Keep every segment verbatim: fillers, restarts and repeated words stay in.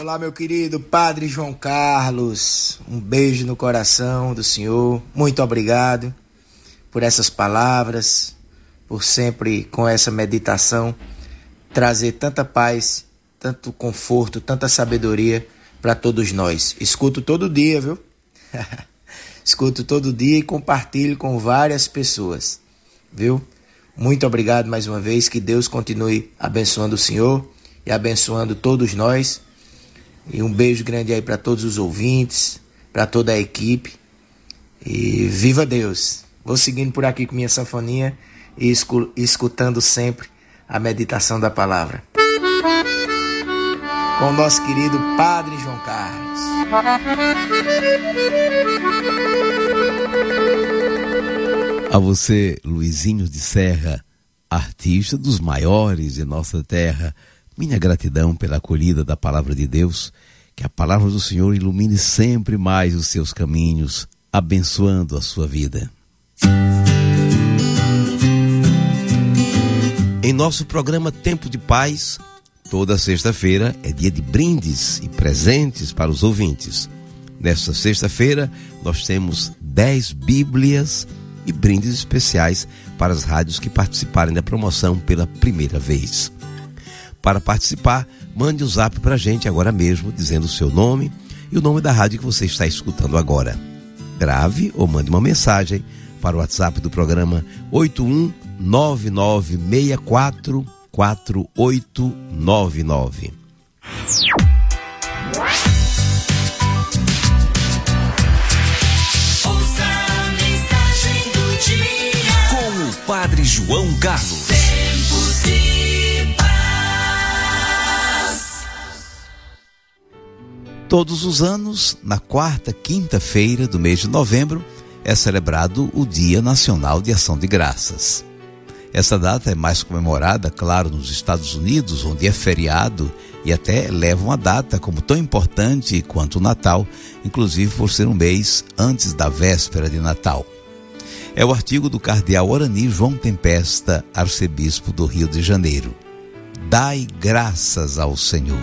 Olá, meu querido Padre João Carlos, um beijo no coração do Senhor, muito obrigado por essas palavras, por sempre com essa meditação trazer tanta paz, tanto conforto, tanta sabedoria para todos nós. Escuto todo dia, viu? Escuto todo dia e compartilho com várias pessoas, viu? Muito obrigado mais uma vez, que Deus continue abençoando o Senhor e abençoando todos nós. E um beijo grande aí para todos os ouvintes, para toda a equipe. E viva Deus! Vou seguindo por aqui com minha sanfoninha e escu- escutando sempre a meditação da palavra. Com o nosso querido Padre João Carlos. A você, Luizinho de Serra, artista dos maiores de nossa terra, minha gratidão pela acolhida da palavra de Deus, que a palavra do Senhor ilumine sempre mais os seus caminhos, abençoando a sua vida. Em nosso programa Tempo de Paz, toda sexta-feira é dia de brindes e presentes para os ouvintes. Nesta sexta-feira, nós temos dez Bíblias e brindes especiais para as rádios que participarem da promoção pela primeira vez. Para participar, mande um zap para a gente agora mesmo, dizendo o seu nome e o nome da rádio que você está escutando agora. Grave ou mande uma mensagem para o WhatsApp do programa oito um nove nove seis quatro quatro oito nove nove. Ouça a mensagem do dia com o Padre João Carlos. Tempos de paz. Todos os anos, na quarta quinta-feira do mês de novembro, é celebrado o Dia Nacional de Ação de Graças. Essa data é mais comemorada, claro, nos Estados Unidos, onde é feriado e até leva uma data como tão importante quanto o Natal, inclusive por ser um mês antes da véspera de Natal. É o artigo do cardeal Orani João Tempesta, arcebispo do Rio de Janeiro. Dai graças ao Senhor.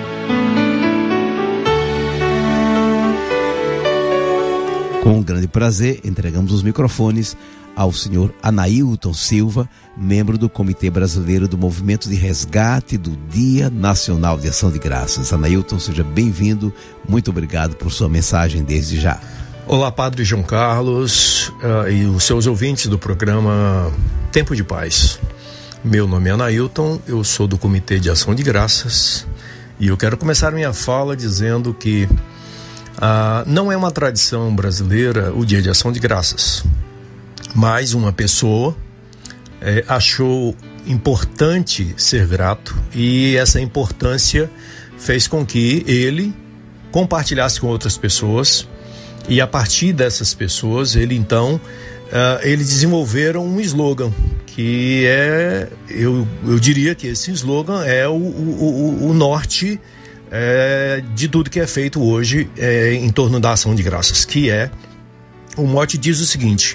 Com um grande prazer, entregamos os microfones ao senhor Anailton Silva, membro do Comitê Brasileiro do Movimento de Resgate do Dia Nacional de Ação de Graças. Anailton, seja bem-vindo. Muito obrigado por sua mensagem desde já. Olá, Padre João Carlos uh, e os seus ouvintes do programa Tempo de Paz. Meu nome é Anailton, eu sou do Comitê de Ação de Graças e eu quero começar minha fala dizendo que uh, não é uma tradição brasileira o Dia de Ação de Graças, mas uma pessoa eh, achou importante ser grato e essa importância fez com que ele compartilhasse com outras pessoas e a partir dessas pessoas ele então uh, eles desenvolveram um slogan que é, eu, eu diria que esse slogan é o, o, o norte é, de tudo que é feito hoje é, em torno da ação de graças, que é, o mote diz o seguinte: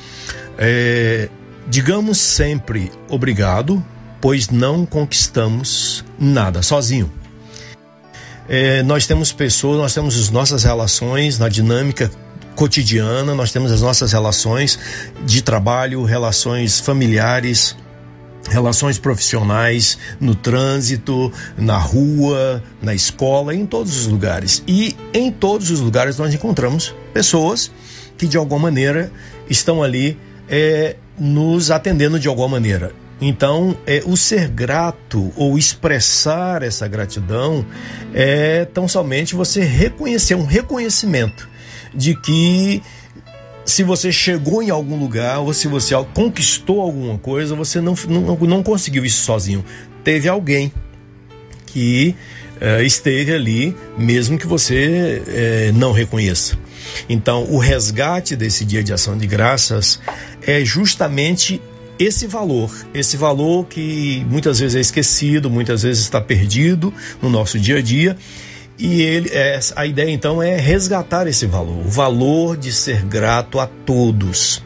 É, digamos sempre obrigado, pois não conquistamos nada sozinho. É, nós temos pessoas, nós temos as nossas relações na dinâmica cotidiana, nós temos as nossas relações de trabalho, relações familiares, relações profissionais, no trânsito, na rua, na escola, em todos os lugares. E em todos os lugares nós encontramos pessoas que de alguma maneira estão ali É, nos atendendo de alguma maneira. Então, é, o ser grato ou expressar essa gratidão é tão somente você reconhecer, um reconhecimento de que se você chegou em algum lugar ou se você conquistou alguma coisa, você não, não, não conseguiu isso sozinho. Teve alguém que é, esteve ali, mesmo que você é, não reconheça. Então, o resgate desse Dia de Ação de Graças é justamente esse valor, esse valor que muitas vezes é esquecido, muitas vezes está perdido no nosso dia a dia, e ele, é, a ideia então é resgatar esse valor, o valor de ser grato a todos,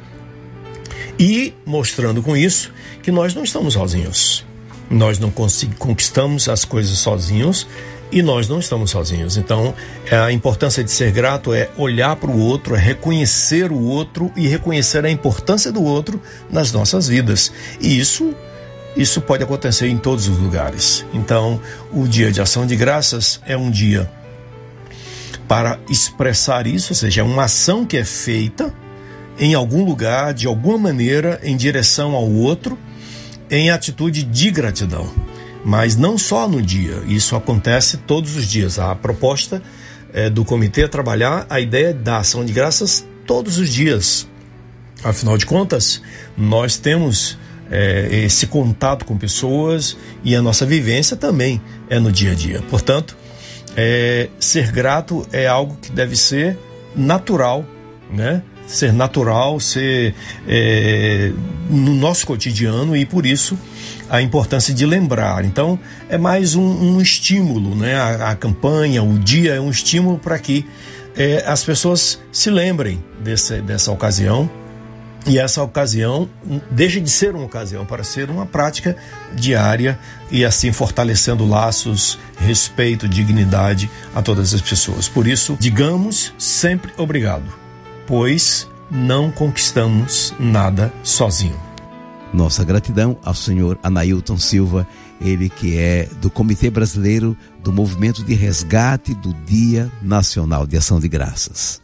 e mostrando com isso que nós não estamos sozinhos, nós não conquistamos as coisas sozinhos, E nós não estamos sozinhos. Então, a importância de ser grato é olhar para o outro, é reconhecer o outro e reconhecer a importância do outro nas nossas vidas. E isso, isso pode acontecer em todos os lugares. Então, o Dia de Ação de Graças é um dia para expressar isso, ou seja, é uma ação que é feita em algum lugar, de alguma maneira, em direção ao outro, em atitude de gratidão. Mas não só no dia, isso acontece todos os dias. A proposta é, do comitê é trabalhar a ideia da ação de graças todos os dias. Afinal de contas, nós temos é, esse contato com pessoas e a nossa vivência também é no dia a dia. Portanto, é, ser grato é algo que deve ser natural, né? Ser natural, ser é, no nosso cotidiano, e por isso a importância de lembrar. Então é mais um, um estímulo, né? A, a campanha, o dia é um estímulo para que é, as pessoas se lembrem desse, dessa ocasião, e essa ocasião deixe de ser uma ocasião para ser uma prática diária, e assim fortalecendo laços, respeito, dignidade a todas as pessoas. Por isso, digamos sempre obrigado, pois não conquistamos nada sozinho. Nossa gratidão ao senhor Anailton Silva, ele que é do Comitê Brasileiro do Movimento de Resgate do Dia Nacional de Ação de Graças.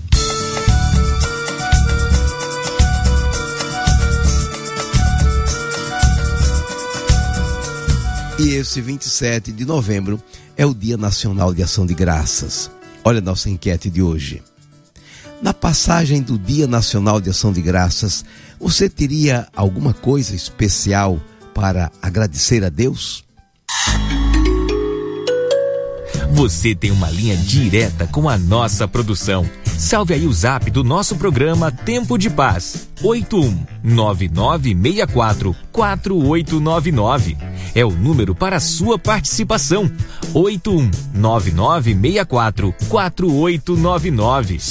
E esse vinte e sete de novembro é o Dia Nacional de Ação de Graças. Olha a nossa enquete de hoje. Na passagem do Dia Nacional de Ação de Graças, você teria alguma coisa especial para agradecer a Deus? Você tem uma linha direta com a nossa produção. Salve aí o zap do nosso programa Tempo de Paz, oito um nove nove seis quatro quatro oito nove nove. É o número para a sua participação, oito um nove nove seis quatro quatro oito nove nove.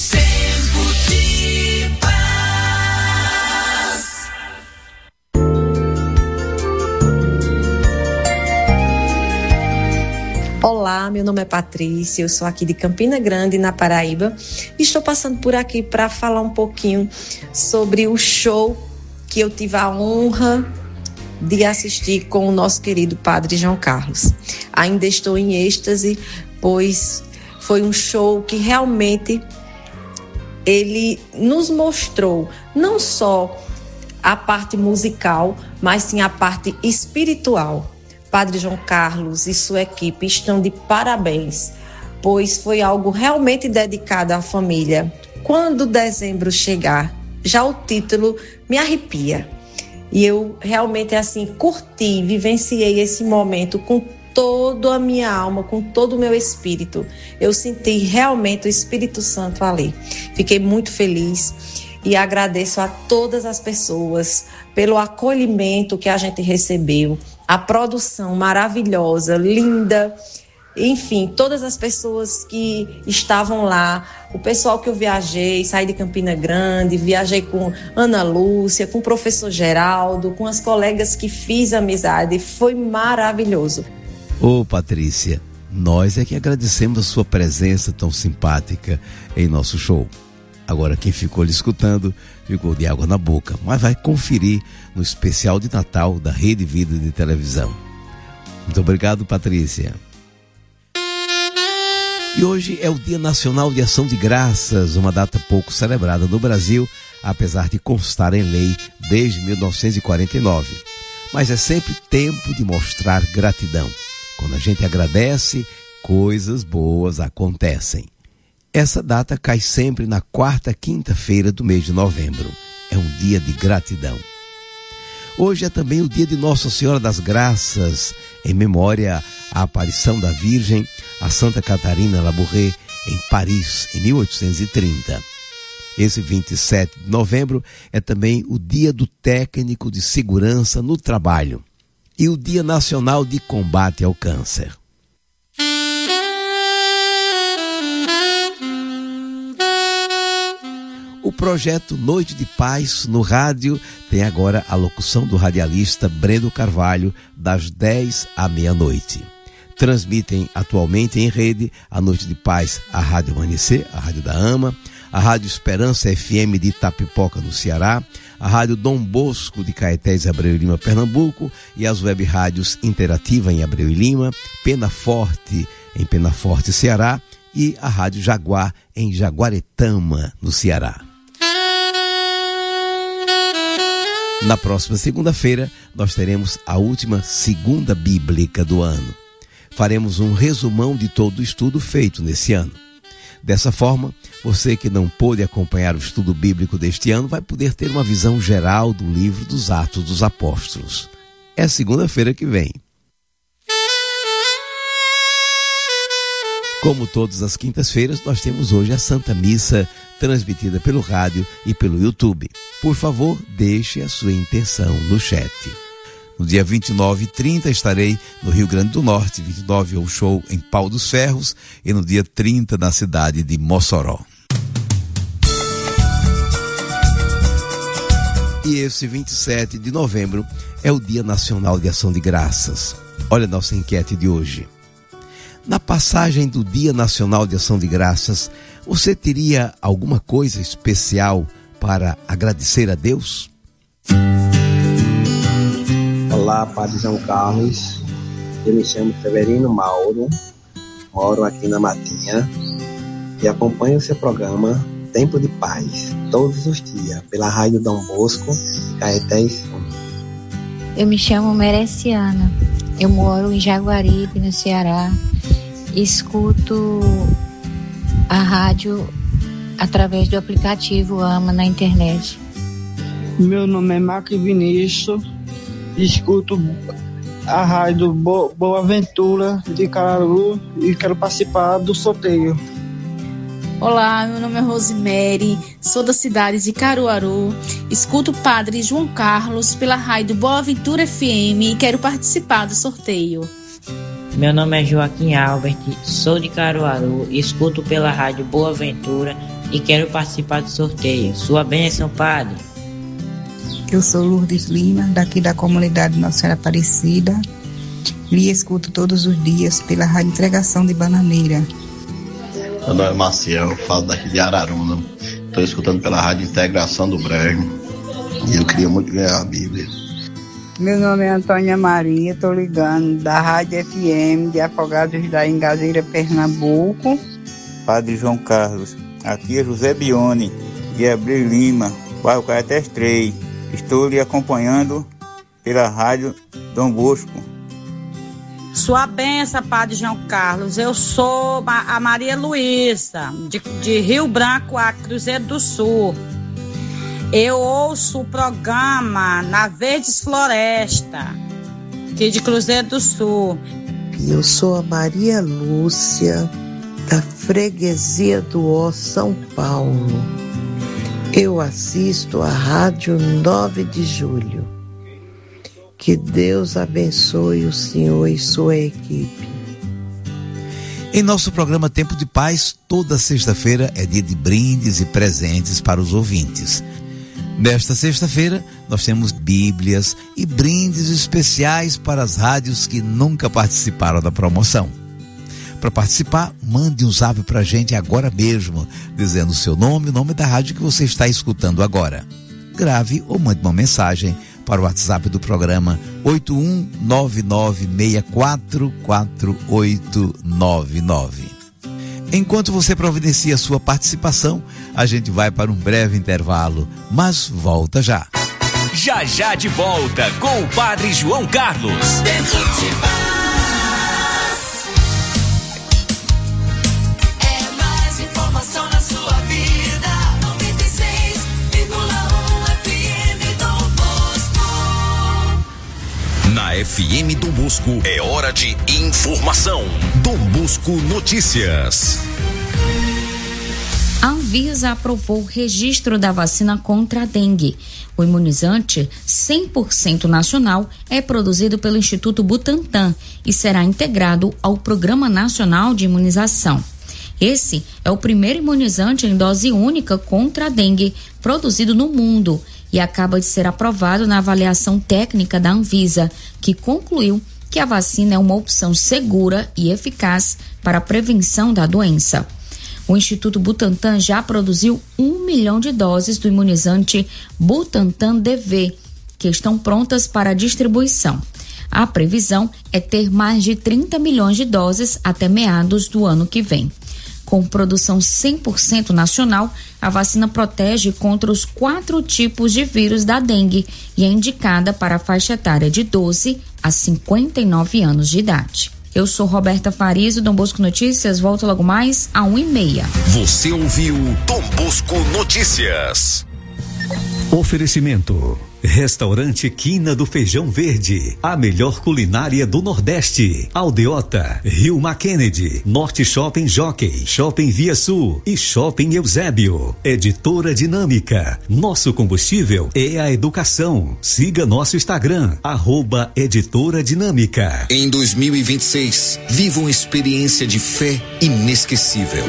Olá, meu nome é Patrícia, eu sou aqui de Campina Grande, na Paraíba. Estou passando por aqui para falar um pouquinho sobre o show que eu tive a honra de assistir com o nosso querido Padre João Carlos. Ainda estou em êxtase, pois foi um show que realmente ele nos mostrou não só a parte musical, mas sim a parte espiritual. Padre João Carlos e sua equipe estão de parabéns, pois foi algo realmente dedicado à família. Quando dezembro chegar, já o título me arrepia. E eu realmente assim curti, vivenciei esse momento com toda a minha alma, com todo o meu espírito. Eu senti realmente o Espírito Santo ali. Fiquei muito feliz e agradeço a todas as pessoas pelo acolhimento que a gente recebeu. A produção maravilhosa, linda, enfim, todas as pessoas que estavam lá, o pessoal que eu viajei, saí de Campina Grande, viajei com Ana Lúcia, com o professor Geraldo, com as colegas que fiz amizade, foi maravilhoso. Ô Patrícia, nós é que agradecemos a sua presença tão simpática em nosso show. Agora quem ficou lhe escutando ficou de água na boca, mas vai conferir no especial de Natal da Rede Vida de Televisão. Muito obrigado, Patrícia. E hoje é o Dia Nacional de Ação de Graças, uma data pouco celebrada no Brasil, apesar de constar em lei desde mil novecentos e quarenta e nove. Mas é sempre tempo de mostrar gratidão. Quando a gente agradece, coisas boas acontecem. Essa data cai sempre na quarta quinta-feira do mês de novembro. É um dia de gratidão. Hoje é também o dia de Nossa Senhora das Graças, em memória à aparição da Virgem a Santa Catarina Labouré, em Paris, em mil oitocentos e trinta. Esse vinte e sete de novembro é também o Dia do Técnico de Segurança no Trabalho e o Dia Nacional de Combate ao Câncer. O projeto Noite de Paz no rádio tem agora a locução do radialista Breno Carvalho, das dez à meia-noite. Transmitem atualmente em rede a Noite de Paz, a Rádio Amanhecer, a Rádio da Ama, a Rádio Esperança F M de Itapipoca, no Ceará, a Rádio Dom Bosco de Caetés, Abreu e Lima, Pernambuco, e as web rádios Interativa em Abreu e Lima, Pena Forte em Pena Forte, Ceará, e a Rádio Jaguar em Jaguaretama, no Ceará. Na próxima segunda-feira, nós teremos a última segunda bíblica do ano. Faremos um resumão de todo o estudo feito nesse ano. Dessa forma, você que não pôde acompanhar o estudo bíblico deste ano vai poder ter uma visão geral do livro dos Atos dos Apóstolos. É segunda-feira que vem. Como todas as quintas-feiras, nós temos hoje a Santa Missa transmitida pelo rádio e pelo YouTube. Por favor, deixe a sua intenção no chat. No dia vinte e nove e trinta estarei no Rio Grande do Norte, vinte e nove é o show em Pau dos Ferros e no dia trinta na cidade de Mossoró. E esse vinte e sete de novembro é o Dia Nacional de Ação de Graças. Olha a nossa enquete de hoje. Na passagem do Dia Nacional de Ação de Graças, você teria alguma coisa especial para agradecer a Deus? Olá, Padre João Carlos. Eu me chamo Severino Mauro, moro aqui na Matinha e acompanho o seu programa Tempo de Paz, todos os dias, pela Rádio Dom Bosco, Caetés. Eu me chamo Mereciana, eu moro em Jaguaribe, no Ceará. Escuto a rádio através do aplicativo AMA na internet. Meu nome é Marco Vinícius, escuto a rádio Bo- Boa Ventura de Caruaru e quero participar do sorteio. Olá, meu nome é Rosemary, sou da cidade de Caruaru, escuto o Padre João Carlos pela rádio Boa Ventura F M e quero participar do sorteio. Meu nome é Joaquim Albert, sou de Caruaru, escuto pela rádio Boa Ventura e quero participar do sorteio. Sua bênção, Padre. Eu sou Lourdes Lima, daqui da comunidade Nossa Senhora Aparecida, e escuto todos os dias pela rádio Entregação de Bananeira. Meu nome é Maciel, falo daqui de Araruna, estou escutando pela rádio Integração do Brejo e eu queria muito ganhar a Bíblia. Meu nome é Antônia Maria, estou ligando da Rádio F M de Afogados da Engazeira, Pernambuco. Padre João Carlos, aqui é José Bione, de Abreu Lima, bairro Caetés três. Estou lhe acompanhando pela Rádio Dom Bosco. Sua benção, Padre João Carlos. Eu sou a Maria Luísa, de, de Rio Branco a Cruzeiro do Sul. Eu ouço o programa na Verdes Floresta, aqui de Cruzeiro do Sul. Eu sou a Maria Lúcia, da Freguesia do Ó, São Paulo. Eu assisto a Rádio nove de julho. Que Deus abençoe o senhor e sua equipe. Em nosso programa Tempo de Paz, toda sexta-feira é dia de brindes e presentes para os ouvintes. Nesta sexta-feira, nós temos bíblias e brindes especiais para as rádios que nunca participaram da promoção. Para participar, mande um zap para a gente agora mesmo, dizendo o seu nome e o nome da rádio que você está escutando agora. Grave ou mande uma mensagem para o WhatsApp do programa oito um nove nove seis quatro quatro oito nove nove. Enquanto você providencia sua participação, a gente vai para um breve intervalo, mas volta já. Já já de volta com o Padre João Carlos. É mais informação na sua vida. noventa e seis vírgula um F M Dom Bosco. Na F M Dom Bosco é hora de informação. Dom Bosco Notícias. A Anvisa aprovou o registro da vacina contra a dengue. O imunizante cem por cento nacional é produzido pelo Instituto Butantan e será integrado ao Programa Nacional de Imunização. Esse é o primeiro imunizante em dose única contra a dengue produzido no mundo e acaba de ser aprovado na avaliação técnica da Anvisa, que concluiu que a vacina é uma opção segura e eficaz para a prevenção da doença. O Instituto Butantan já produziu um milhão de doses do imunizante Butantan D V, que estão prontas para distribuição. A previsão é ter mais de trinta milhões de doses até meados do ano que vem. Com produção cem por cento nacional, a vacina protege contra os quatro tipos de vírus da dengue e é indicada para a faixa etária de doze a cinquenta e nove anos de idade. Eu sou Roberta Farias, do Dom Bosco Notícias. Volto logo mais a uma e meia. Você ouviu Dom Bosco Notícias. Oferecimento: Restaurante Quina do Feijão Verde, a melhor culinária do Nordeste. Aldeota, Rio Kennedy, Norte Shopping Jockey, Shopping Via Sul e Shopping Eusébio. Editora Dinâmica, nosso combustível é a educação. Siga nosso Instagram, arroba Editora Dinâmica. Em dois mil e vinte e seis, viva uma experiência de fé inesquecível.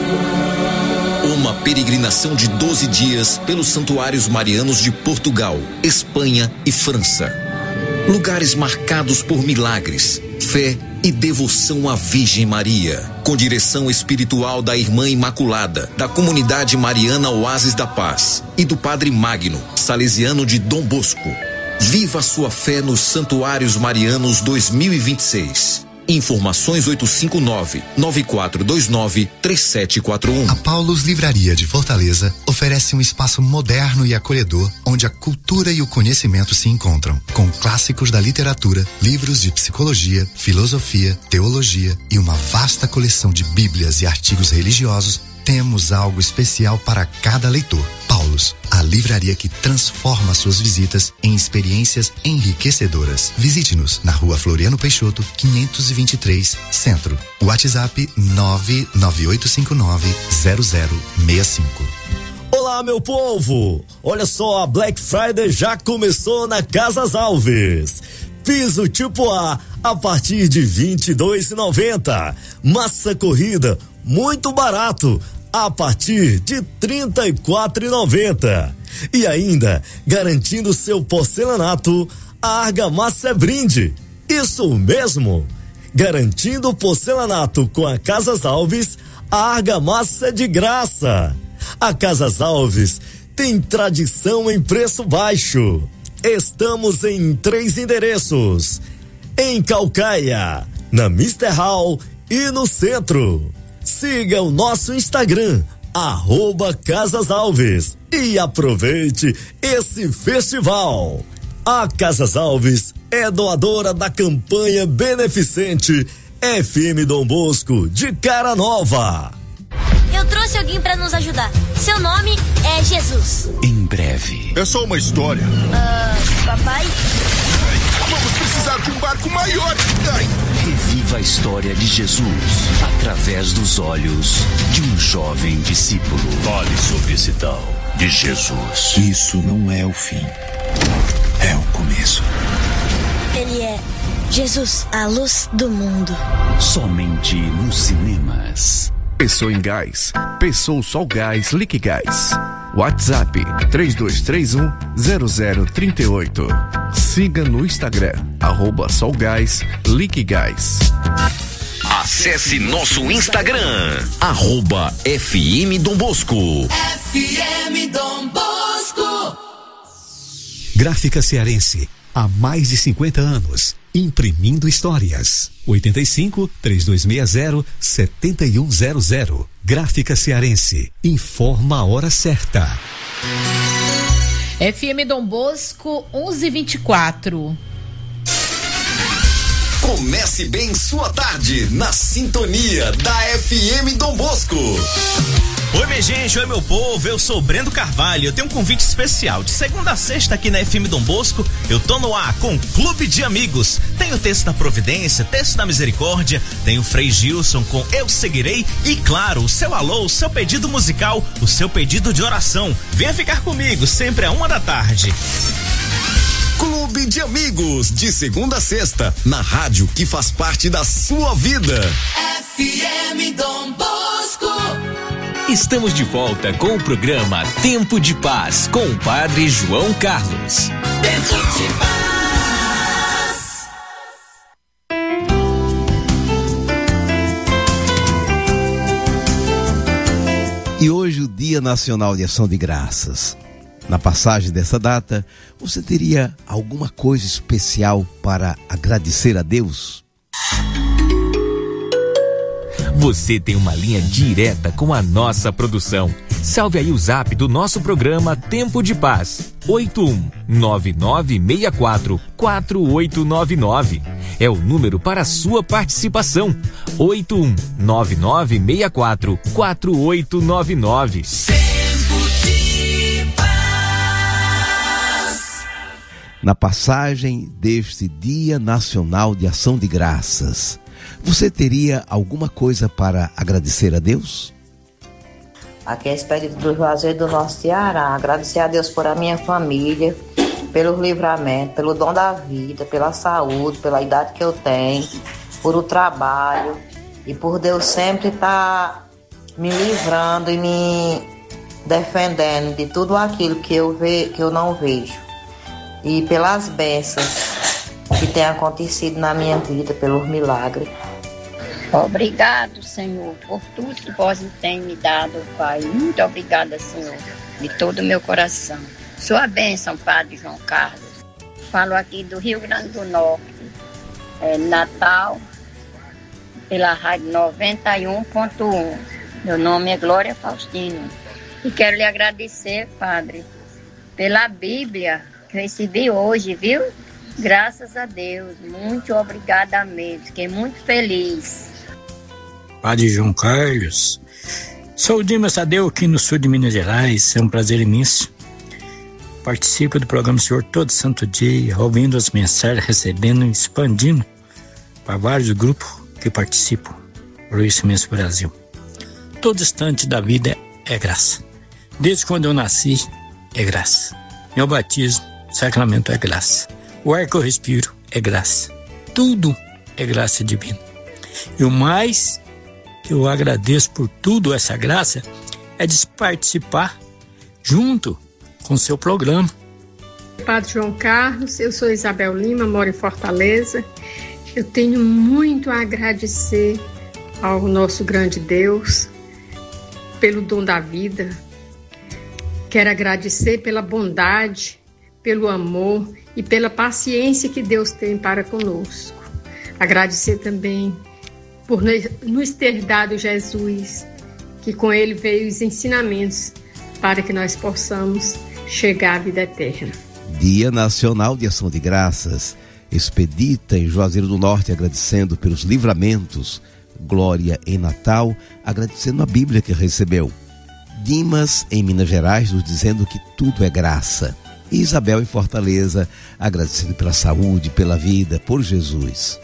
Uma peregrinação de doze dias pelos santuários marianos de Portugal, Espanha e França. Lugares marcados por milagres, fé e devoção à Virgem Maria. Com direção espiritual da Irmã Imaculada, da comunidade mariana Oásis da Paz e do Padre Magno, salesiano de Dom Bosco. Viva a sua fé nos Santuários Marianos dois mil e vinte e seis. Informações oito cinco nove, nove quatro dois nove, três sete quatro um. A Paulus Livraria de Fortaleza oferece um espaço moderno e acolhedor onde a cultura e o conhecimento se encontram, com clássicos da literatura, livros de psicologia, filosofia, teologia e uma vasta coleção de bíblias e artigos religiosos. Temos algo especial para cada leitor. Paulus, a livraria que transforma suas visitas em experiências enriquecedoras. Visite-nos na Rua Floriano Peixoto, quinhentos e vinte e três, Centro. WhatsApp nove nove oito cinco nove, zero zero seis cinco. Olá, meu povo! Olha só, a Black Friday já começou na Casas Alves. Piso tipo A a partir de vinte e dois reais e noventa centavos. Massa corrida muito barato a partir de trinta e quatro reais e noventa centavos. E ainda garantindo seu porcelanato, a argamassa é brinde. Isso mesmo! Garantindo o porcelanato com a Casas Alves, a argamassa é de graça. A Casas Alves tem tradição em preço baixo. Estamos em três endereços: em Caucaia, na Mister Hall e no centro. Siga o nosso Instagram, arroba Casas Alves, e aproveite esse festival. A Casas Alves é doadora da campanha beneficente F M Dom Bosco de Cara Nova. Eu trouxe alguém pra nos ajudar. Seu nome é Jesus. Em breve. É só uma história. Uh, papai? Vamos precisar de um barco maior. Ai. Reviva a história de Jesus através dos olhos de um jovem discípulo. Fale sobre esse tal de Jesus. Isso não é o fim. É o começo. Ele é Jesus, a luz do mundo. Somente nos cinemas. Pensou em gás? Pensou Sol Gás Liquigás. WhatsApp três dois três um, zero zero três oito. Siga no Instagram, arroba Sol Gás Liquigás. Acesse nosso Instagram, arroba F M Dom Bosco. F M Dom Bosco. Gráfica Cearense, há mais de cinquenta anos, imprimindo histórias. oito cinco, três dois seis zero, sete um zero zero. Gráfica Cearense, informa a hora certa. F M Dom Bosco, onze e vinte e quatro. Comece bem sua tarde na sintonia da F M Dom Bosco. Oi, minha gente, oi, meu povo, eu sou Brendo Carvalho. Eu tenho um convite especial. De segunda a sexta aqui na F M Dom Bosco, eu tô no ar com Clube de Amigos. Tem o Texto da Providência, Texto da Misericórdia, tem o Frei Gilson com Eu Seguirei e, claro, o seu alô, o seu pedido musical, o seu pedido de oração. Venha ficar comigo, sempre a uma da tarde. Clube de Amigos, de segunda a sexta, na rádio que faz parte da sua vida. F M Dom Bosco. Estamos de volta com o programa Tempo de Paz, com o Padre João Carlos. Tempo de Paz. Dia Nacional de Ação de Graças. Na passagem dessa data, você teria alguma coisa especial para agradecer a Deus? Você tem uma linha direta com a nossa produção. Salve aí o zap do nosso programa Tempo de Paz. oito um nove nove seis quatro quatro oito nove nove. É o número para a sua participação. oito um nove nove seis quatro quatro oito nove nove. Tempo de paz. Na passagem deste Dia Nacional de Ação de Graças, você teria alguma coisa para agradecer a Deus? Aqui é a Expedito do Juazeiro do Norte Ceará. Agradecer a Deus por a minha família, pelos livramentos, pelo dom da vida, pela saúde, pela idade que eu tenho, por o trabalho e por Deus sempre estar me livrando e me defendendo de tudo aquilo que eu, ve, que eu não vejo. E pelas bênçãos que tem acontecido na minha vida, pelos milagres. Obrigado, Senhor, por tudo que você tem me dado, Pai. Muito obrigada, Senhor, de todo o meu coração. Sua bênção, Padre João Carlos. Falo aqui do Rio Grande do Norte, é, Natal, pela rádio noventa e um ponto um. Meu nome é Glória Faustino. E quero lhe agradecer, Padre, pela Bíblia que eu recebi hoje, viu? Graças a Deus. Muito obrigada mesmo. Fiquei muito feliz. Padre João Carlos, sou o Dimas Tadeu aqui no sul de Minas Gerais, é um prazer imenso. Participo do programa Senhor todo santo dia, ouvindo as mensagens, recebendo e expandindo para vários grupos que participam por esse imenso Brasil. Todo instante da vida é graça. Desde quando eu nasci, é graça. Meu batismo, sacramento é graça. O ar que eu respiro é graça. Tudo é graça divina. E o mais que eu agradeço por tudo essa graça é de participar junto com o seu programa. Padre João Carlos, eu sou Isabel Lima, moro em Fortaleza. Eu tenho muito a agradecer ao nosso grande Deus pelo dom da vida. Quero agradecer pela bondade, pelo amor e pela paciência que Deus tem para conosco. Agradecer também por nos ter dado Jesus, que com ele veio os ensinamentos para que nós possamos chegar à vida eterna. Dia Nacional de Ação de Graças. Expedita em Juazeiro do Norte, agradecendo pelos livramentos. Glória em Natal, agradecendo a Bíblia que recebeu. Dimas em Minas Gerais, nos dizendo que tudo é graça. E Isabel em Fortaleza, agradecendo pela saúde, pela vida, por Jesus.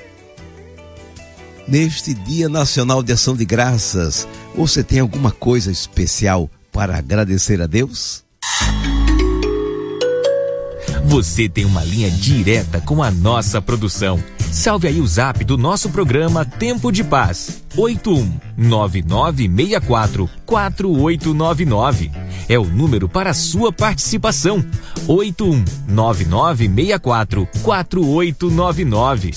Neste Dia Nacional de Ação de Graças, você tem alguma coisa especial para agradecer a Deus? Você tem uma linha direta com a nossa produção. Salve aí o zap do nosso programa Tempo de Paz. oito um nove nove seis quatro quatro oito nove nove. É o número para a sua participação. oito um nove nove seis quatro quatro oito nove nove.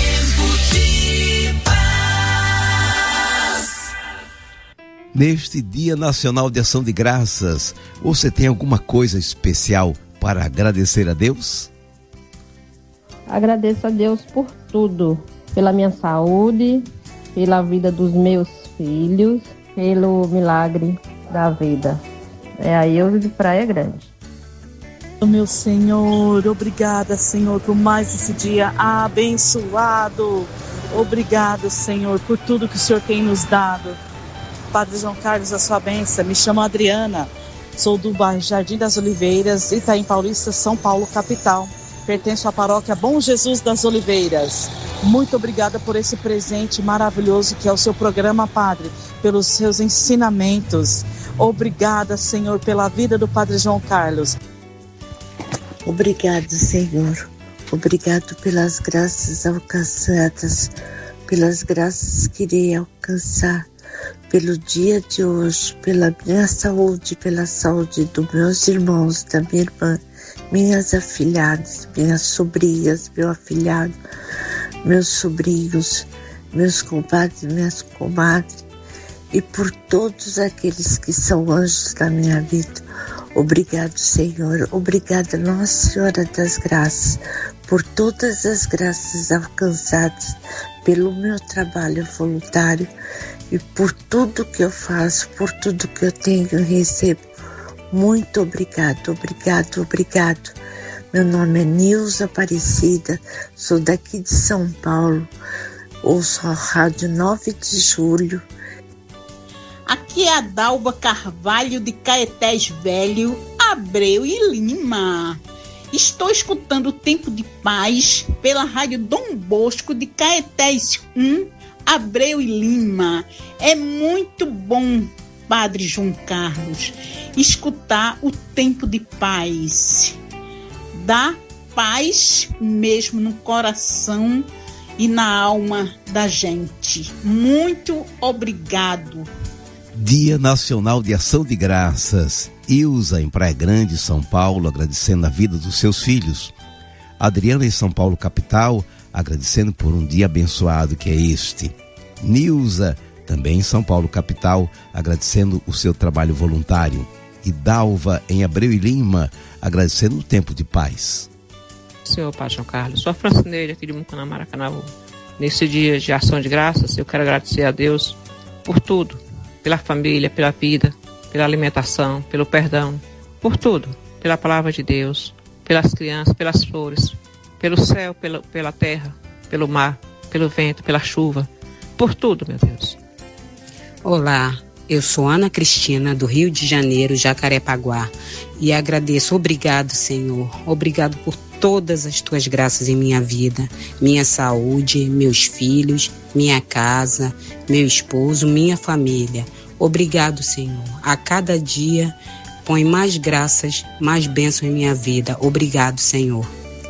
Neste Dia Nacional de Ação de Graças, você tem alguma coisa especial para agradecer a Deus? Agradeço a Deus por tudo, pela minha saúde, pela vida dos meus filhos, pelo milagre da vida. É a Ilse de Praia Grande. Meu Senhor, obrigada, Senhor, por mais esse dia abençoado. Obrigado, Senhor, por tudo que o Senhor tem nos dado. Padre João Carlos, a sua bênção. Me chamo Adriana, sou do bairro Jardim das Oliveiras, Itaim Paulista, São Paulo, capital. Pertenço à paróquia Bom Jesus das Oliveiras. Muito obrigada por esse presente maravilhoso que é o seu programa, Padre, pelos seus ensinamentos. Obrigada, Senhor, pela vida do Padre João Carlos. Obrigado, Senhor. Obrigado pelas graças alcançadas, pelas graças que irei alcançar, pelo dia de hoje, pela minha saúde, pela saúde dos meus irmãos, da minha irmã, minhas afilhadas, minhas sobrinhas, meu afilhado, meus sobrinhos, meus compadres, minhas comadres, e por todos aqueles que são anjos da minha vida. Obrigado, Senhor. Obrigada, Nossa Senhora das Graças, por todas as graças alcançadas pelo meu trabalho voluntário e por tudo que eu faço, por tudo que eu tenho e recebo. Muito obrigado, obrigado, obrigado. Meu nome é Nilza Aparecida, sou daqui de São Paulo, ouço a Rádio nove de julho. Aqui é a Dalba Carvalho de Caetés Velho, Abreu e Lima. Estou escutando o Tempo de Paz pela Rádio Dom Bosco de Caetés um, Abreu e Lima. É muito bom, Padre João Carlos, escutar o Tempo de Paz. Dá paz mesmo no coração e na alma da gente. Muito obrigado. Dia Nacional de Ação de Graças. Ilza, em Praia Grande, São Paulo, agradecendo a vida dos seus filhos. Adriana, em São Paulo, capital, agradecendo por um dia abençoado que é este. Nilza, também em São Paulo, capital, agradecendo o seu trabalho voluntário. E Dalva, em Abreu e Lima, agradecendo o tempo de paz. Senhor Padre João Carlos, sou a Francineide aqui de Mucuna, Maracanaú. Nesse dia de ação de graças, eu quero agradecer a Deus por tudo. Pela família, pela vida, pela alimentação, pelo perdão, por tudo, pela palavra de Deus, pelas crianças, pelas flores, pelo céu, pela, pela terra, pelo mar, pelo vento, pela chuva, por tudo, meu Deus. Olá, eu sou Ana Cristina, do Rio de Janeiro, Jacarepaguá, e agradeço, obrigado, Senhor, obrigado por todas as tuas graças em minha vida, minha saúde, meus filhos, minha casa, meu esposo, minha família. Obrigado, Senhor. A cada dia põe mais graças, mais bênçãos em minha vida. Obrigado, Senhor.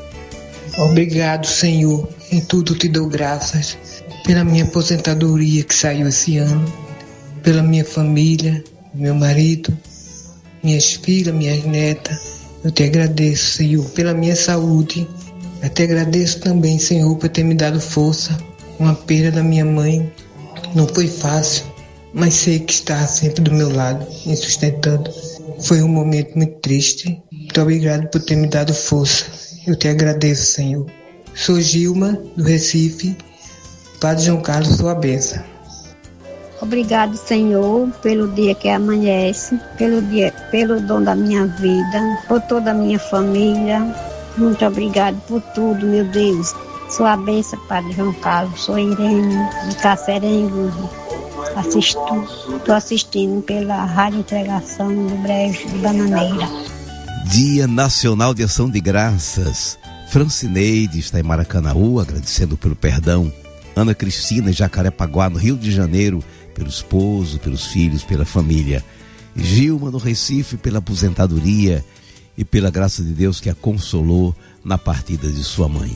Obrigado, Senhor. Em tudo te dou graças pela minha aposentadoria que saiu esse ano, pela minha família, meu marido, minhas filhas, minhas netas. Eu te agradeço, Senhor, pela minha saúde. Eu te agradeço também, Senhor, por ter me dado força. Uma perda da minha mãe não foi fácil, mas sei que está sempre do meu lado, me sustentando. Foi um momento muito triste. Muito obrigado por ter me dado força. Eu te agradeço, Senhor. Sou Gilma, do Recife. Padre João Carlos, sua bênção. Obrigado, Senhor, pelo dia que amanhece, pelo dia, pelo dom da minha vida, por toda a minha família. Muito obrigado por tudo, meu Deus. Sua bênção, Padre João Carlos. Sou Irene, de Cacerengo. Assisto, estou assistindo pela Rádio Entregação do Brejo de Bananeira. Dia Nacional de Ação de Graças. Francineide está em Maracanaú, agradecendo pelo perdão. Ana Cristina, em Jacarepaguá, no Rio de Janeiro, pelo esposo, pelos filhos, pela família. Gilma, no Recife, pela aposentadoria e pela graça de Deus que a consolou na partida de sua mãe.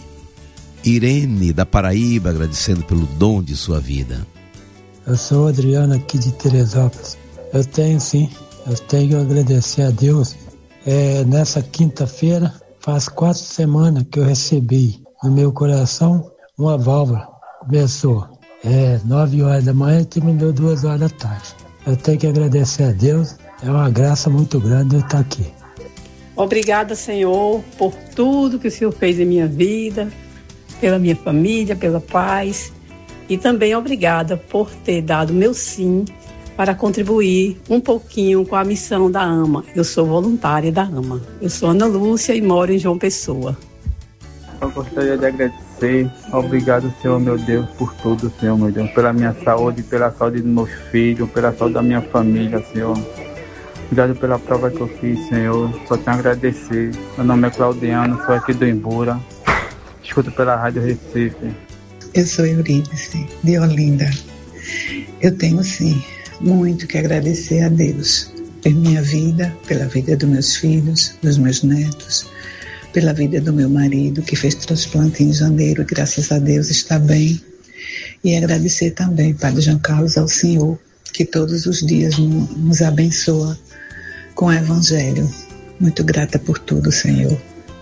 Irene, da Paraíba, agradecendo pelo dom de sua vida. Eu sou Adriano, aqui de Teresópolis. Eu tenho sim, eu tenho que agradecer a Deus. É, nessa quinta-feira, faz quatro semanas que eu recebi no meu coração uma válvula. Começou é, nove horas da manhã e terminou duas horas da tarde. Eu tenho que agradecer a Deus, é uma graça muito grande eu estar aqui. Obrigada, Senhor, por tudo que o Senhor fez em minha vida, pela minha família, pela paz. E também obrigada por ter dado meu sim para contribuir um pouquinho com a missão da AMA. Eu sou voluntária da AMA. Eu sou Ana Lúcia e moro em João Pessoa. Eu gostaria de agradecer. Obrigado, Senhor, meu Deus, por tudo, Senhor, meu Deus. Pela minha saúde, pela saúde dos meus filhos, pela saúde da minha família, Senhor. Obrigado pela prova que eu fiz, Senhor. Só tenho a agradecer. Meu nome é Claudiano, sou aqui do Imbura. Escuto pela Rádio Recife. Eu sou Eurídice, de Olinda. Eu tenho, sim, muito que agradecer a Deus pela minha vida, pela vida dos meus filhos, dos meus netos, pela vida do meu marido, que fez transplante em janeiro e, graças a Deus, está bem. E agradecer também, Padre João Carlos, ao Senhor, que todos os dias nos abençoa com o Evangelho. Muito grata por tudo, Senhor.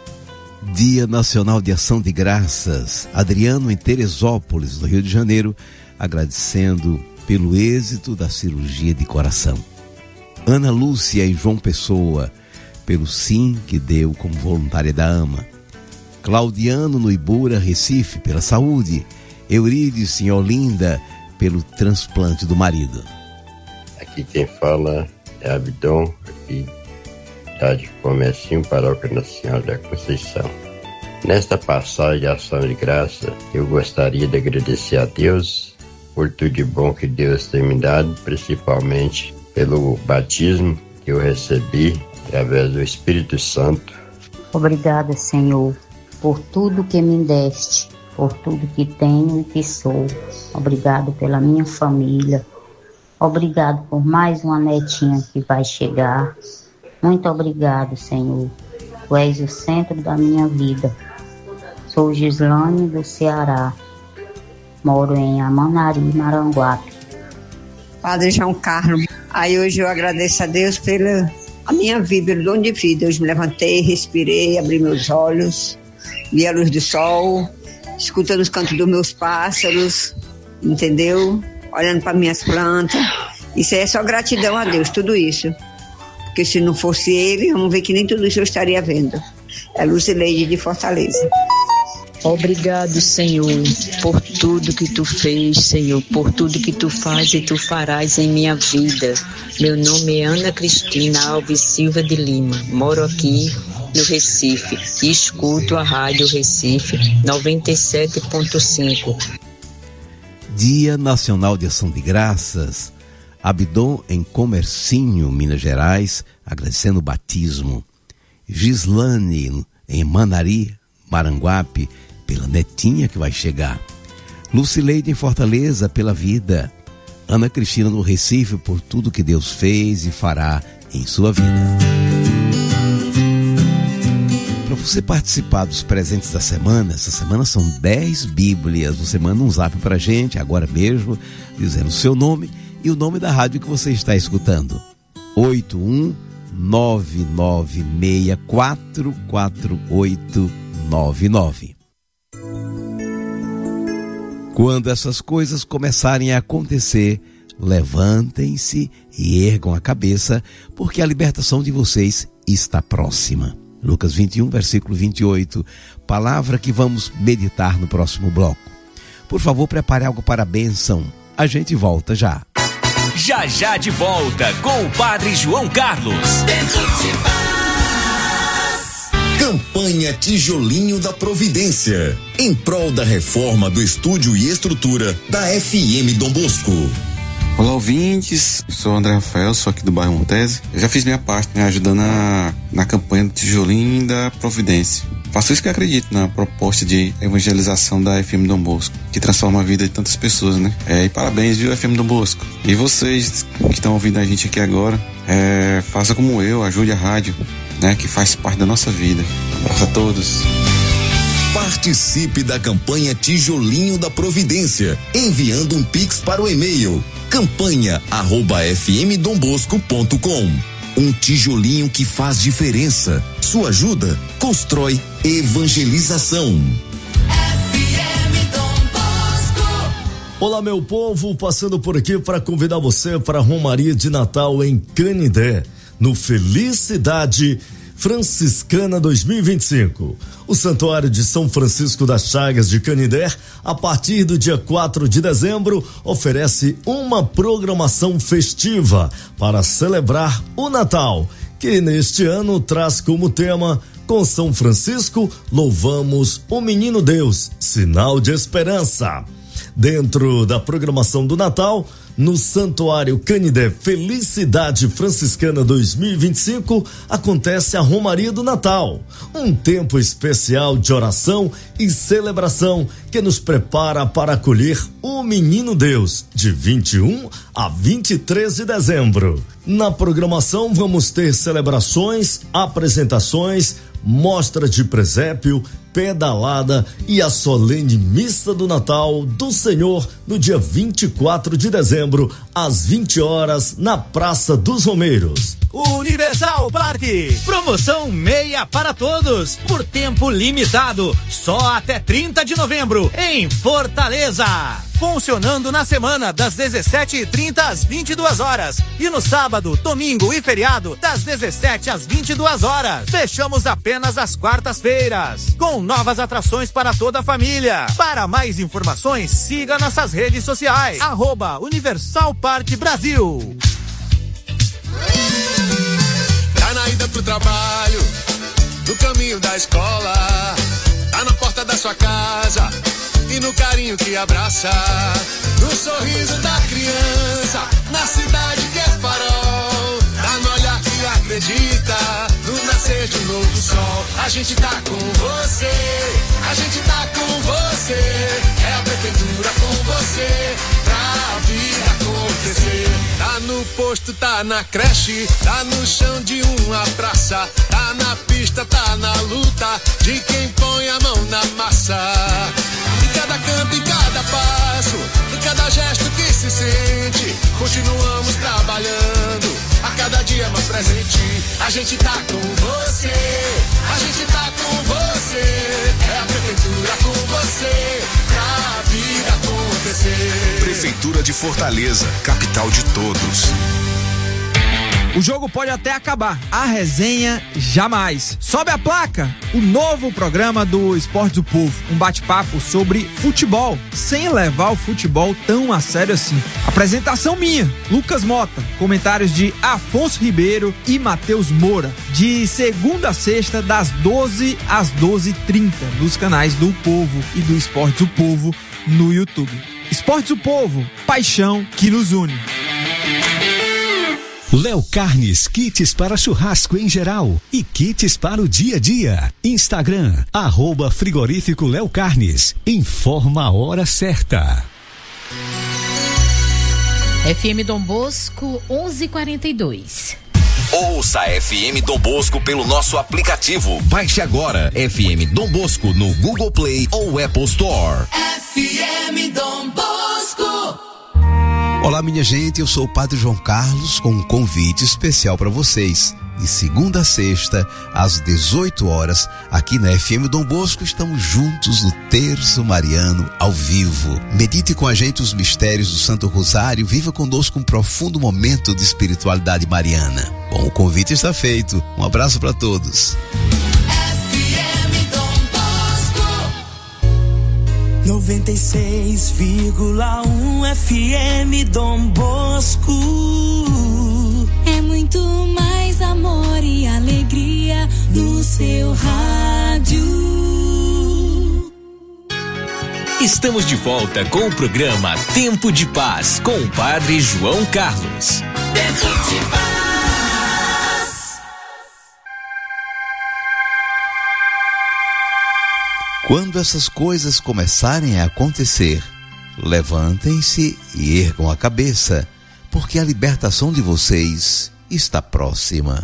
Dia Nacional de Ação de Graças. Adriano, em Teresópolis, no Rio de Janeiro, agradecendo pelo êxito da cirurgia de coração. Ana Lúcia e João Pessoa, pelo sim que deu como voluntária da AMA. Claudiano no Ibura, Recife, pela saúde. Eurídice em Olinda, pelo transplante do marido. Aqui quem fala é Abdon, aqui da de Comercinho, Paróquia Nossa Senhora da Conceição. Nesta passagem de ação de graça, eu gostaria de agradecer a Deus por tudo de bom que Deus tem me dado, principalmente pelo batismo que eu recebi através do Espírito Santo. Obrigada, Senhor, por tudo que me deste, por tudo que tenho e que sou. Obrigado pela minha família. Obrigado por mais uma netinha que vai chegar. Muito obrigado, Senhor. Tu és o centro da minha vida. Sou Gislane do Ceará. Moro em Amanari, Maranguape. Padre João Carlos, aí hoje eu agradeço a Deus pela a minha vida, pelo dom de vida. Hoje me levantei, respirei, abri meus olhos, vi a luz do sol, escutando os cantos dos meus pássaros, entendeu? Olhando para minhas plantas. Isso aí é só gratidão a Deus, tudo isso. Porque se não fosse Ele, vamos ver que nem tudo isso eu estaria vendo. É Lucileide de Fortaleza. Obrigado, Senhor, por tudo que Tu fez, Senhor, por tudo que Tu faz e Tu farás em minha vida. Meu nome é Ana Cristina Alves Silva de Lima, moro aqui no Recife e escuto a Rádio Recife noventa e sete ponto cinco. Dia Nacional de Ação de Graças. Abdon em Comercinho, Minas Gerais, agradecendo o batismo. Gislane em Manari, Maranguape, pela netinha que vai chegar. Lucileide em Fortaleza, pela vida. Ana Cristina no Recife, por tudo que Deus fez e fará em sua vida. Para você participar dos presentes da semana, essa semana são dez Bíblias. Você manda um zap pra gente, agora mesmo, dizendo o seu nome e o nome da rádio que você está escutando. oito um nove nove seis quatro quatro oito nove nove. Quando essas coisas começarem a acontecer, levantem-se e ergam a cabeça, porque a libertação de vocês está próxima. Lucas vinte e um, versículo vinte e oito, palavra que vamos meditar no próximo bloco. Por favor, prepare algo para a bênção. A gente volta já. Já já de volta com o Padre João Carlos. Campanha Tijolinho da Providência, em prol da reforma do estúdio e estrutura da F M Dom Bosco. Olá, ouvintes, eu sou o André Rafael, sou aqui do bairro Montese. Eu já fiz minha parte, né, ajudando na, na campanha do Tijolinho da Providência. Faço isso que eu acredito na proposta de evangelização da F M Dom Bosco, que transforma a vida de tantas pessoas, né? É, e parabéns, viu, F M Dom Bosco. E vocês que estão ouvindo a gente aqui agora, é, faça como eu, ajude a rádio, né, que faz parte da nossa vida. Um abraço a todos. Participe da campanha Tijolinho da Providência, enviando um pix para o e-mail campanha arroba f m dom bosco ponto com. Um tijolinho que faz diferença. Sua ajuda constrói evangelização. Olá, meu povo, passando por aqui para convidar você para a Romaria de Natal em Canindé, no Felicidade Franciscana dois mil e vinte e cinco. O Santuário de São Francisco das Chagas de Canindé, a partir do dia quatro de dezembro, oferece uma programação festiva para celebrar o Natal, que neste ano traz como tema: com São Francisco, louvamos o Menino Deus, sinal de esperança. Dentro da programação do Natal, no Santuário Canindé Felicidade Franciscana dois mil e vinte e cinco, acontece a Romaria do Natal, um tempo especial de oração e celebração que nos prepara para acolher o Menino Deus, de vinte e um a vinte e três de dezembro. Na programação vamos ter celebrações, apresentações, mostra de presépio, pedalada e a solene missa do Natal do Senhor no dia vinte e quatro de dezembro, às vinte horas, na Praça dos Romeiros. Universal Parque, promoção meia para todos, por tempo limitado, só até trinta de novembro, em Fortaleza. funcionando na semana das dezessete e trinta às vinte e duas horas e no sábado, domingo e feriado das dezessete às vinte e duas horas. Fechamos apenas às quartas-feiras, com novas atrações para toda a família. Para mais informações, siga nossas redes sociais, arroba Universal Parque Brasil. Tá na ida pro trabalho, no caminho da escola, tá na porta da sua casa e no carinho que abraça, no sorriso da criança, na cidade que é farol, tá no olhar que acredita, no nascer de um novo sol. A gente tá com você, a gente tá com você, é a prefeitura com você, pra vida acontecer. Tá no posto, tá na creche, tá no chão de uma praça, tá na pista, tá na luta, de quem põe a mão na massa. Em cada canto, em cada passo, em cada gesto que se sente, continuamos trabalhando, a cada dia mais presente. A gente tá com você, a gente tá com você, é a prefeitura com você, pra vida acontecer. Prefeitura de Fortaleza, capital de todos. O jogo pode até acabar, a resenha jamais. Sobe a placa, o novo programa do Esportes do Povo. Um bate-papo sobre futebol, sem levar o futebol tão a sério assim. Apresentação minha, Lucas Mota. Comentários de Afonso Ribeiro e Matheus Moura. De segunda a sexta, das doze às doze e trinta, nos canais do Povo e do Esportes do Povo no YouTube. Esportes do Povo, paixão que nos une. Léo Carnes, kits para churrasco em geral e kits para o dia a dia. Instagram, arroba frigorífico Léo Carnes. Informa a hora certa. F M Dom Bosco, onze e quarenta e dois. Ouça a F M Dom Bosco pelo nosso aplicativo. Baixe agora F M Dom Bosco no Google Play ou Apple Store. F M Dom Bosco. Olá, minha gente, eu sou o Padre João Carlos com um convite especial para vocês. De segunda a sexta, às dezoito horas, aqui na F M Dom Bosco, estamos juntos no Terço Mariano, ao vivo. Medite com a gente os mistérios do Santo Rosário, viva conosco um profundo momento de espiritualidade mariana. Bom, o convite está feito. Um abraço para todos. noventa e seis vírgula um F M Dom Bosco. É muito mais amor e alegria no seu rádio. Estamos de volta com o programa Tempo de Paz com o Padre João Carlos. Tempo de Paz. Quando essas coisas começarem a acontecer, levantem-se e ergam a cabeça, porque a libertação de vocês está próxima.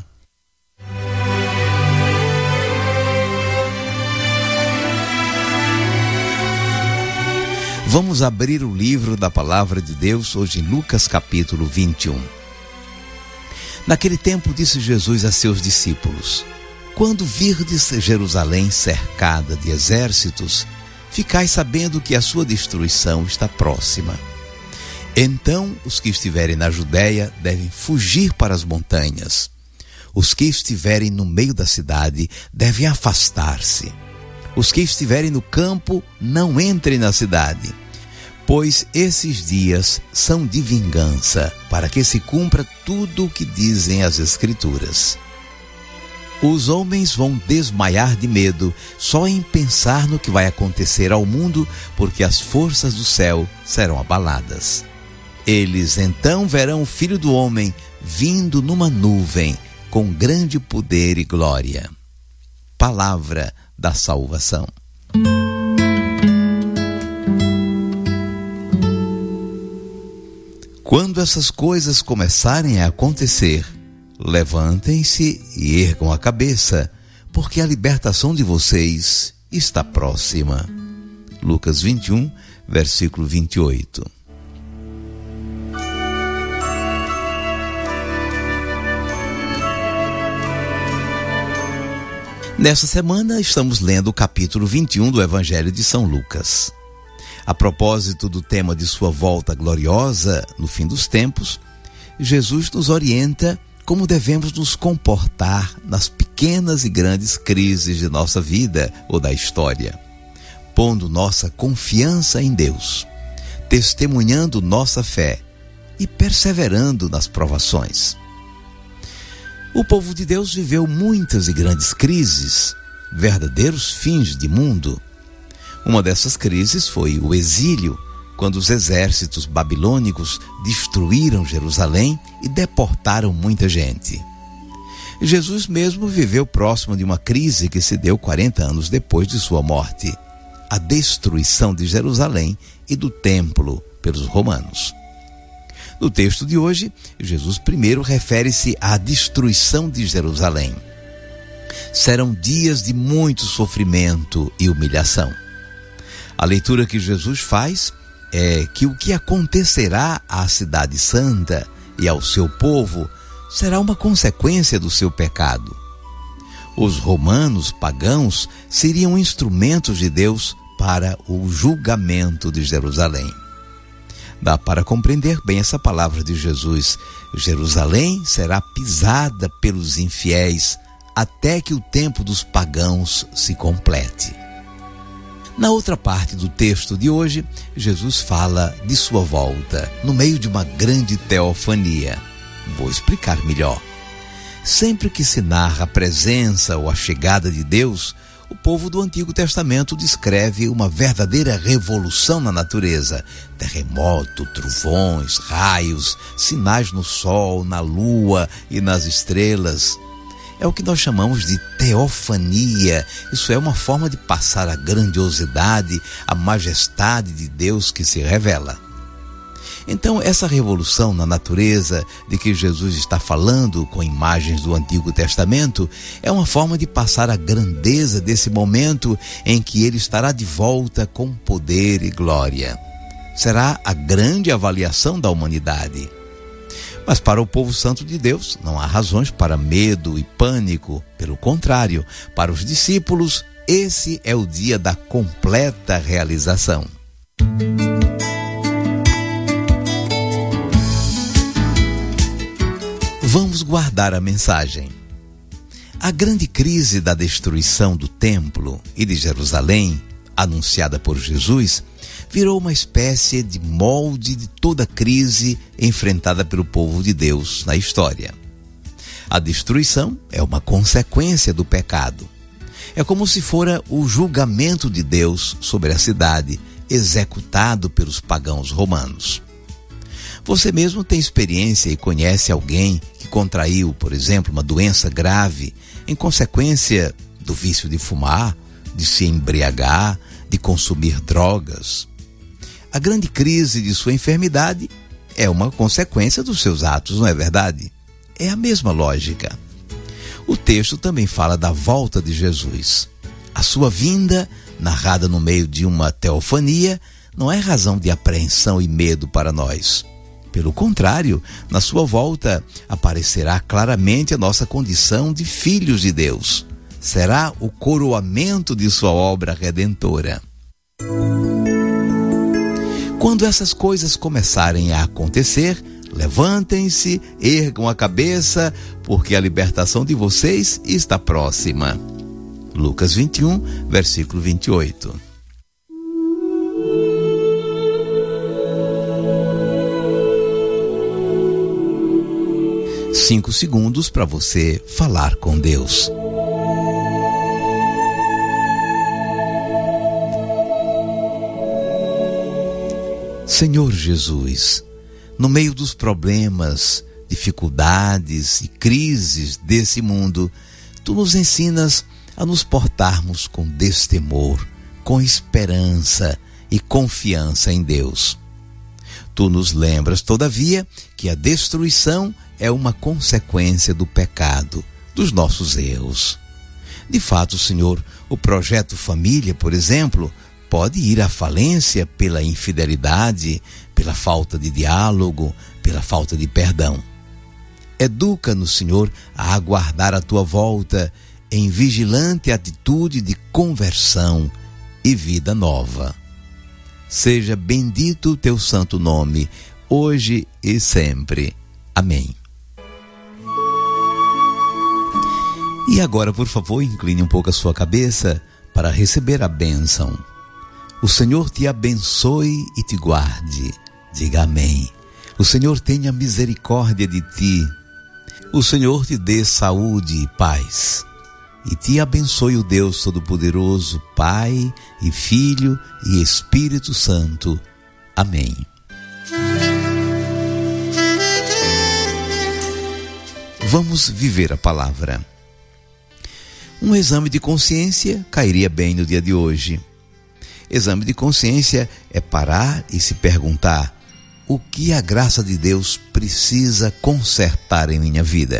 Vamos abrir o livro da Palavra de Deus hoje em Lucas capítulo vinte e um. Naquele tempo disse Jesus a seus discípulos: quando virdes Jerusalém cercada de exércitos, ficai sabendo que a sua destruição está próxima. Então os que estiverem na Judéia devem fugir para as montanhas. Os que estiverem no meio da cidade devem afastar-se. Os que estiverem no campo não entrem na cidade, pois esses dias são de vingança, para que se cumpra tudo o que dizem as Escrituras. Os homens vão desmaiar de medo só em pensar no que vai acontecer ao mundo, porque as forças do céu serão abaladas. Eles então verão o Filho do Homem vindo numa nuvem, com grande poder e glória. Palavra da salvação. Quando essas coisas começarem a acontecer, levantem-se e ergam a cabeça, porque a libertação de vocês está próxima. Lucas vinte e um, versículo vinte e oito. Nesta semana estamos lendo o capítulo vinte e um do Evangelho de São Lucas. A propósito do tema de sua volta gloriosa no fim dos tempos, Jesus nos orienta como devemos nos comportar nas pequenas e grandes crises de nossa vida ou da história, pondo nossa confiança em Deus, testemunhando nossa fé e perseverando nas provações. O povo de Deus viveu muitas e grandes crises, verdadeiros fins de mundo. Uma dessas crises foi o exílio, quando os exércitos babilônicos destruíram Jerusalém e deportaram muita gente. Jesus mesmo viveu próximo de uma crise que se deu quarenta anos depois de sua morte, a destruição de Jerusalém e do templo pelos romanos. No texto de hoje, Jesus primeiro refere-se à destruição de Jerusalém. Serão dias de muito sofrimento e humilhação. A leitura que Jesus faz é que o que acontecerá à cidade santa e ao seu povo será uma consequência do seu pecado. Os romanos pagãos seriam instrumentos de Deus para o julgamento de Jerusalém. Dá para compreender bem essa palavra de Jesus: Jerusalém será pisada pelos infiéis até que o tempo dos pagãos se complete. Na outra parte do texto de hoje, Jesus fala de sua volta, no meio de uma grande teofania. Vou explicar melhor. Sempre que se narra a presença ou a chegada de Deus, o povo do Antigo Testamento descreve uma verdadeira revolução na natureza. Terremoto, trovões, raios, sinais no sol, na lua e nas estrelas. É o que nós chamamos de teofania. Isso é uma forma de passar a grandiosidade, a majestade de Deus que se revela. Então, essa revolução na natureza de que Jesus está falando com imagens do Antigo Testamento é uma forma de passar a grandeza desse momento em que ele estará de volta com poder e glória. Será a grande avaliação da humanidade. Mas para o povo santo de Deus, não há razões para medo e pânico. Pelo contrário, para os discípulos, esse é o dia da completa realização. Vamos guardar a mensagem. A grande crise da destruição do templo e de Jerusalém, anunciada por Jesus, virou uma espécie de molde de toda crise enfrentada pelo povo de Deus na história. A destruição é uma consequência do pecado. É como se fora o julgamento de Deus sobre a cidade, executado pelos pagãos romanos. Você mesmo tem experiência e conhece alguém que contraiu, por exemplo, uma doença grave em consequência do vício de fumar, de se embriagar, de consumir drogas. A grande crise de sua enfermidade é uma consequência dos seus atos, não é verdade? É a mesma lógica. O texto também fala da volta de Jesus. A sua vinda, narrada no meio de uma teofania, não é razão de apreensão e medo para nós. Pelo contrário, na sua volta aparecerá claramente a nossa condição de filhos de Deus. Será o coroamento de sua obra redentora. Quando essas coisas começarem a acontecer, levantem-se, ergam a cabeça, porque a libertação de vocês está próxima. Lucas vinte e um, versículo vinte e oito. Cinco segundos para você falar com Deus. Senhor Jesus, no meio dos problemas, dificuldades e crises desse mundo, Tu nos ensinas a nos portarmos com destemor, com esperança e confiança em Deus. Tu nos lembras, todavia, que a destruição é uma consequência do pecado, dos nossos erros. De fato, Senhor, o projeto família, por exemplo, pode ir à falência pela infidelidade, pela falta de diálogo, pela falta de perdão. Educa-nos, Senhor, a aguardar a Tua volta em vigilante atitude de conversão e vida nova. Seja bendito o teu santo nome, hoje e sempre. Amém. E agora, por favor, incline um pouco a sua cabeça para receber a bênção. O Senhor te abençoe e te guarde. Diga amém. O Senhor tenha misericórdia de ti. O Senhor te dê saúde e paz. E te abençoe o Deus Todo-Poderoso, Pai e Filho e Espírito Santo. Amém. Vamos viver a palavra. Um exame de consciência cairia bem no dia de hoje. Exame de consciência é parar e se perguntar: o que a graça de Deus precisa consertar em minha vida?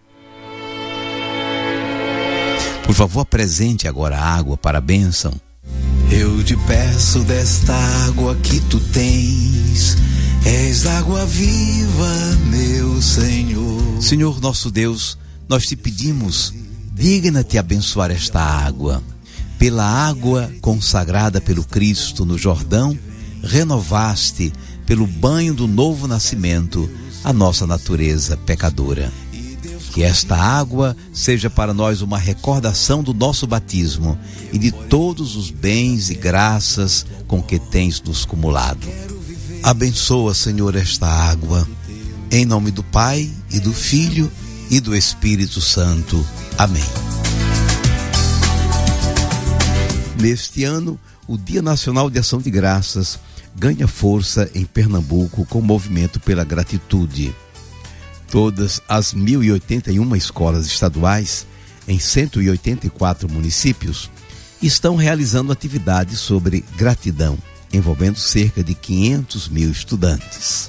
Por favor, apresente agora a água para a bênção. Eu te peço desta água que tu tens, és água viva, meu Senhor. Senhor nosso Deus, nós te pedimos, digna-te abençoar esta água. Pela água consagrada pelo Cristo no Jordão, renovaste, pelo banho do novo nascimento, a nossa natureza pecadora. Que esta água seja para nós uma recordação do nosso batismo e de todos os bens e graças com que tens nos cumulado. Abençoa, Senhor, esta água, em nome do Pai e do Filho e do Espírito Santo. Amém. Neste ano, o Dia Nacional de Ação de Graças ganha força em Pernambuco com o movimento pela gratitude. Todas as mil e oitenta e uma escolas estaduais, em cento e oitenta e quatro municípios, estão realizando atividades sobre gratidão, envolvendo cerca de quinhentos mil estudantes.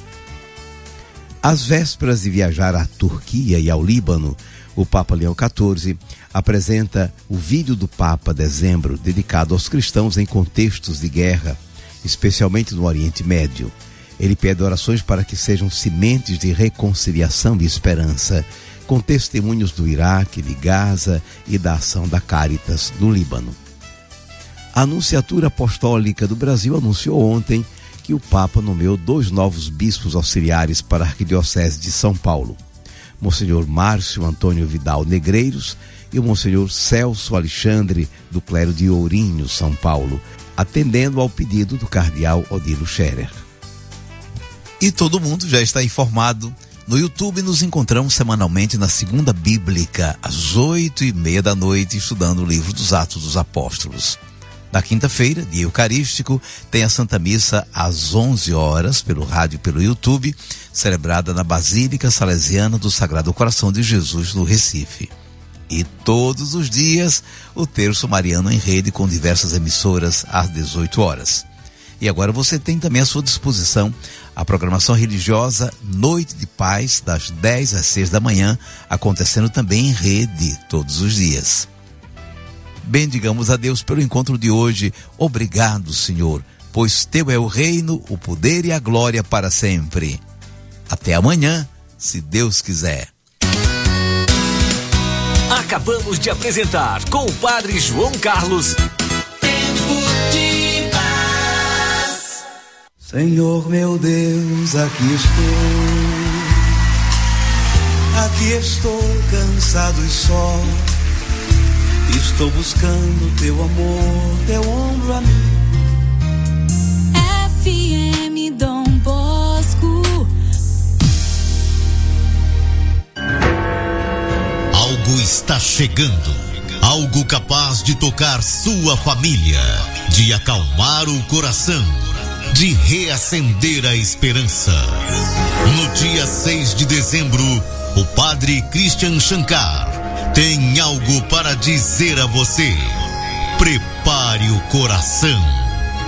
Às vésperas de viajar à Turquia e ao Líbano, o Papa Leão quatorze apresenta o vídeo do Papa Dezembro, dedicado aos cristãos em contextos de guerra, especialmente no Oriente Médio. Ele pede orações para que sejam sementes de reconciliação e esperança, com testemunhos do Iraque, de Gaza e da ação da Cáritas no Líbano. A Anunciatura Apostólica do Brasil anunciou ontem que o Papa nomeou dois novos bispos auxiliares para a Arquidiocese de São Paulo, Monsenhor Márcio Antônio Vidal Negreiros e o Monsenhor Celso Alexandre, do clero de Ourinho, São Paulo, atendendo ao pedido do cardeal Odilo Scherer. E todo mundo já está informado. No YouTube nos encontramos semanalmente na Segunda Bíblica, às oito e meia da noite, estudando o livro dos Atos dos Apóstolos. Na quinta-feira, dia eucarístico, tem a Santa Missa às onze horas, pelo rádio e pelo YouTube, celebrada na Basílica Salesiana do Sagrado Coração de Jesus, no Recife. E todos os dias, o Terço Mariano em rede com diversas emissoras às dezoito horas. E agora você tem também à sua disposição a programação religiosa Noite de Paz, das dez às seis da manhã, acontecendo também em rede todos os dias. Bendigamos a Deus pelo encontro de hoje. Obrigado, Senhor, pois teu é o reino, o poder e a glória para sempre. Até amanhã, se Deus quiser. Acabamos de apresentar com o Padre João Carlos. Senhor meu Deus, aqui estou, aqui estou cansado e só, estou buscando teu amor, teu ombro amigo. F M Dom Bosco. Algo está chegando, algo capaz de tocar sua família, de acalmar o coração, de reacender a esperança. No dia seis de dezembro, o Padre Christian Shankar tem algo para dizer a você. Prepare o coração.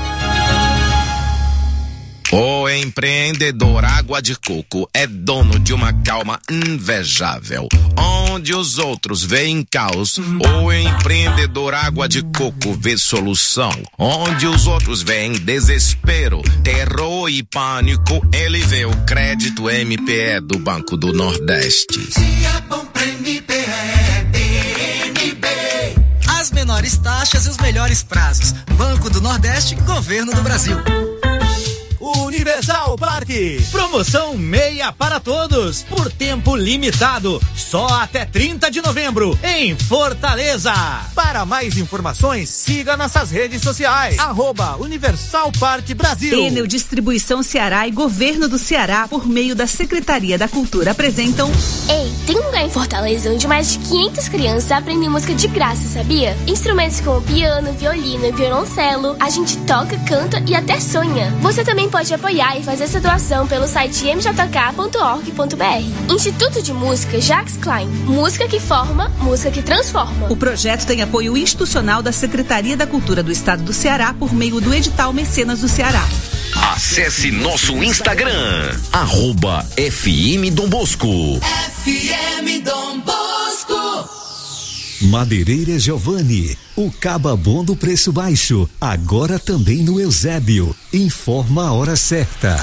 O empreendedor Água de Coco é dono de uma calma invejável. Onde os outros veem caos, o empreendedor Água de Coco vê solução. Onde os outros veem desespero, terror e pânico, ele vê o crédito M P E do Banco do Nordeste. Se é bom pra M P E, D N B. as menores taxas e os melhores prazos. Banco do Nordeste, Governo do Brasil. Universal Parque. Promoção meia para todos, por tempo limitado, só até trinta de novembro, em Fortaleza. Para mais informações, siga nossas redes sociais, arroba Universal Parque Brasil. Enel Distribuição Ceará e Governo do Ceará, por meio da Secretaria da Cultura, apresentam... Ei, tem um lugar em Fortaleza onde mais de quinhentas crianças aprendem música de graça, sabia? Instrumentos como piano, violino e violoncelo, a gente toca, canta e até sonha. Você também pode apoiar e fazer essa doação pelo site m j k ponto org ponto b r. Instituto de Música Jacques Klein. Música que forma, música que transforma. O projeto tem apoio institucional da Secretaria da Cultura do Estado do Ceará por meio do edital Mecenas do Ceará. Acesse nosso Instagram, arroba F M Dom Bosco. F M Dom Bosco. Madeireira Giovanni, o caba bom do preço baixo, agora também no Eusébio. Informa a hora certa.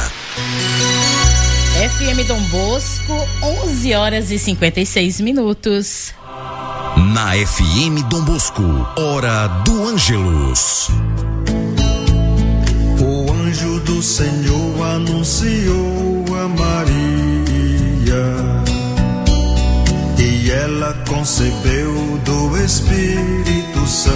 F M Dom Bosco, onze horas e cinquenta e seis minutos. Na F M Dom Bosco, hora do Ângelus. O anjo do Senhor anunciou a Maria, e ela concebeu do Espírito Santo.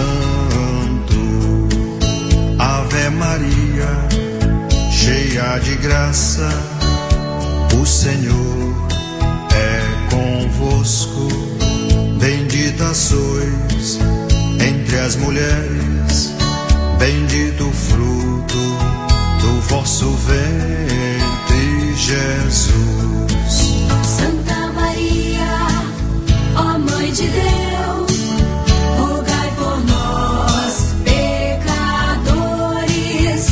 Ave Maria, cheia de graça, o Senhor é convosco. Bendita sois entre as mulheres, bendito o fruto do vosso ventre, Jesus. Santa Maria, ó Mãe de Deus, rogai por nós, pecadores,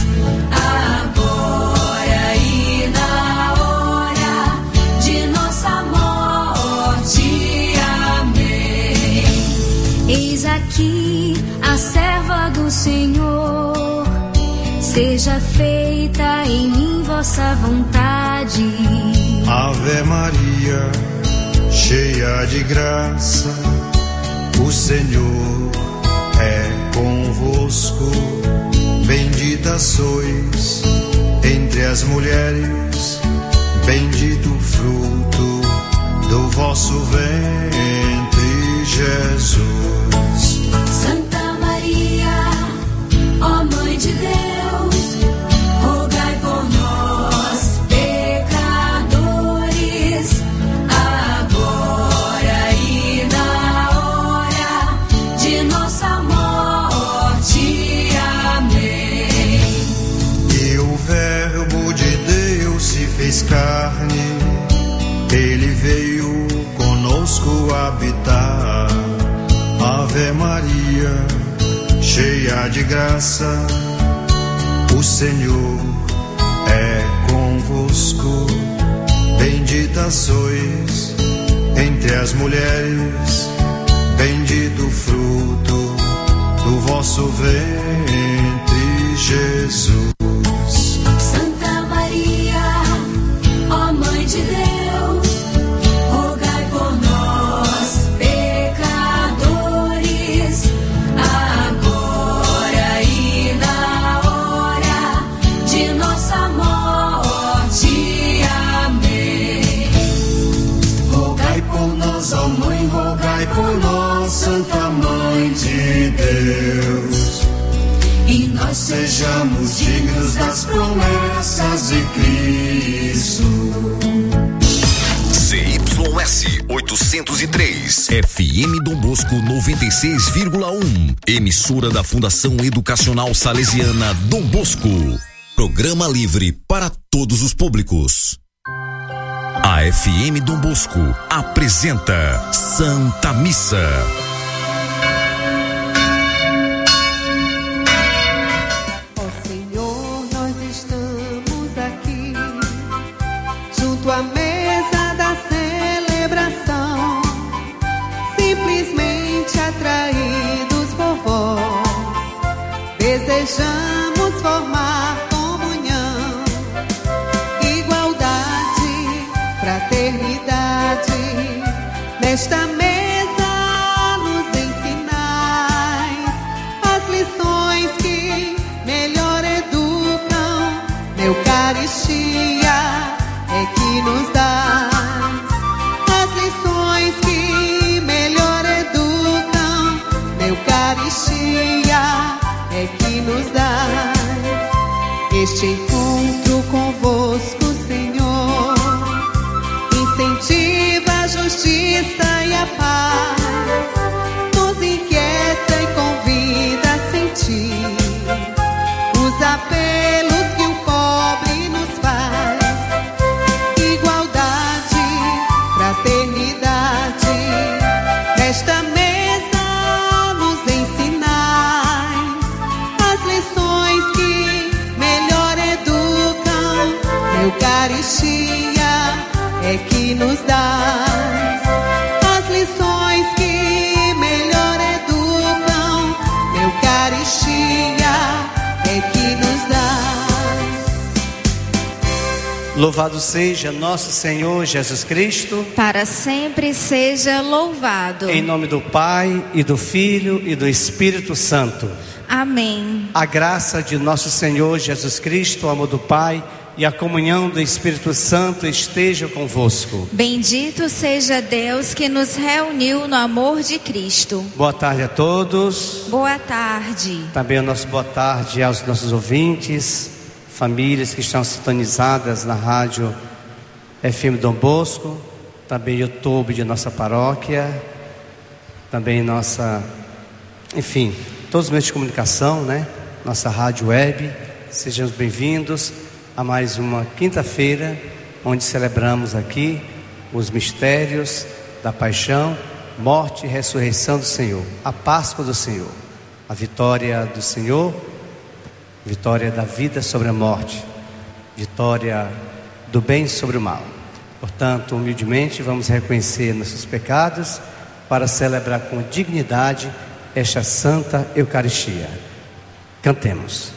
agora e na hora de nossa morte. Amém. Eis aqui a serva do Senhor, seja feita em mim vossa vontade. Ave Maria, cheia de graça, o Senhor é convosco. Bendita sois entre as mulheres, bendito o fruto do vosso ventre, Jesus. Santa Maria, ó Mãe de Deus, rogai por nós, pecadores, agora e na hora de nossa morte. Amém. E o Verbo de Deus se fez carne, ele veio conosco habitar. Ave Maria, cheia de graça, o Senhor é convosco. Bendita sois entre as mulheres, bendito o fruto do vosso ventre, Jesus. Santa Maria, ó Mãe de Deus, rogai por nós, pecadores, agora e na hora de nossa morte. Amém. Rogai por nós, ó Mãe, rogai por nós, Santa Mãe de Deus, E nós sejamos dignos das promessas de Cristo. C Y S oitocentos e três, F M Dom Bosco noventa e seis vírgula um, emissora da Fundação Educacional Salesiana Dom Bosco. Programa livre para todos os públicos. A F M Dom Bosco apresenta Santa Missa. Ó Senhor, nós estamos aqui, junto à mesa da celebração, simplesmente atraídos por vós, desejamos formar comunhão, igualdade, fraternidade, nesta mesa nos ensinai. Eucaristia é que nos dás as lições que melhor educam. Na Eucaristia é que nos dás este encontro convosco, Senhor. Incentiva a justiça e a paz, nos inquieta e convida a sentir os apelos que o pobre nos faz. Igualdade, fraternidade, nesta mesa nos ensinais as lições que melhor educam. Na Eucaristia é que nos dás as lições que melhor educam. Na Eucaristia é que nos dás. Louvado seja nosso Senhor Jesus Cristo. Para sempre seja louvado. Em nome do Pai, e do Filho, e do Espírito Santo. Amém. A graça de nosso Senhor Jesus Cristo, o amor do Pai e a comunhão do Espírito Santo esteja convosco. Bendito seja Deus que nos reuniu no amor de Cristo. Boa tarde a todos. Boa tarde. Também a nossa boa tarde aos nossos ouvintes, famílias que estão sintonizadas na rádio F M Dom Bosco, também YouTube de nossa paróquia, também nossa, enfim, todos os meios de comunicação, né? Nossa rádio web. Sejam bem-vindos a mais uma quinta-feira, onde celebramos aqui os mistérios da paixão, morte e ressurreição do Senhor, a Páscoa do Senhor, a vitória do Senhor, vitória da vida sobre a morte, vitória do bem sobre o mal. Portanto, humildemente vamos reconhecer nossos pecados para celebrar com dignidade esta Santa Eucaristia. Cantemos.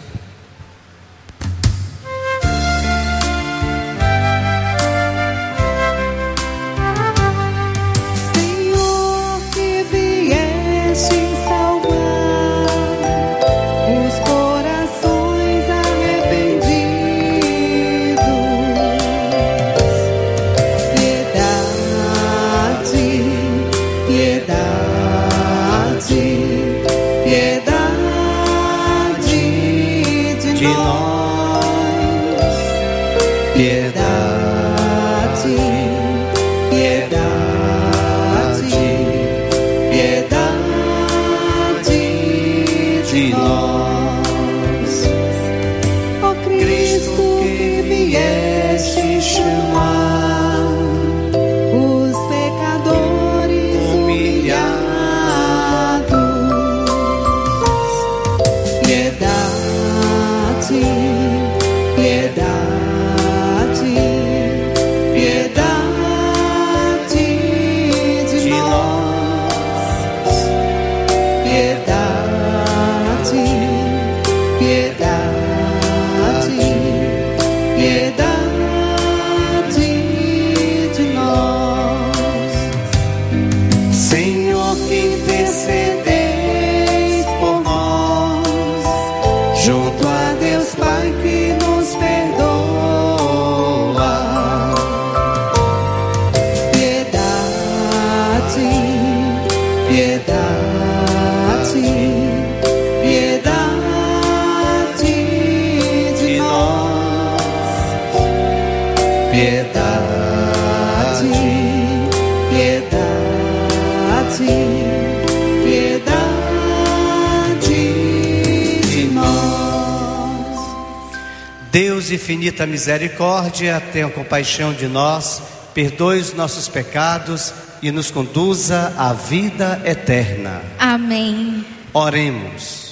Deus de infinita misericórdia, tenha compaixão de nós, perdoe os nossos pecados e nos conduza à vida eterna. Amém. Oremos.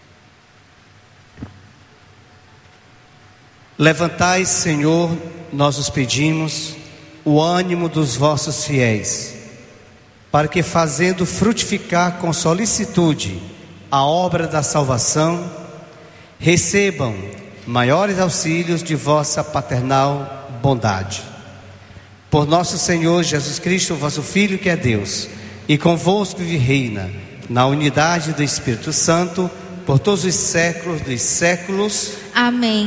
Levantai, Senhor, nós os pedimos, o ânimo dos vossos fiéis, para que, fazendo frutificar com solicitude a obra da salvação, recebam maiores auxílios de vossa paternal bondade. Por nosso Senhor Jesus Cristo, vosso Filho, que é Deus, e convosco vive e reina, na unidade do Espírito Santo, por todos os séculos dos séculos. Amém.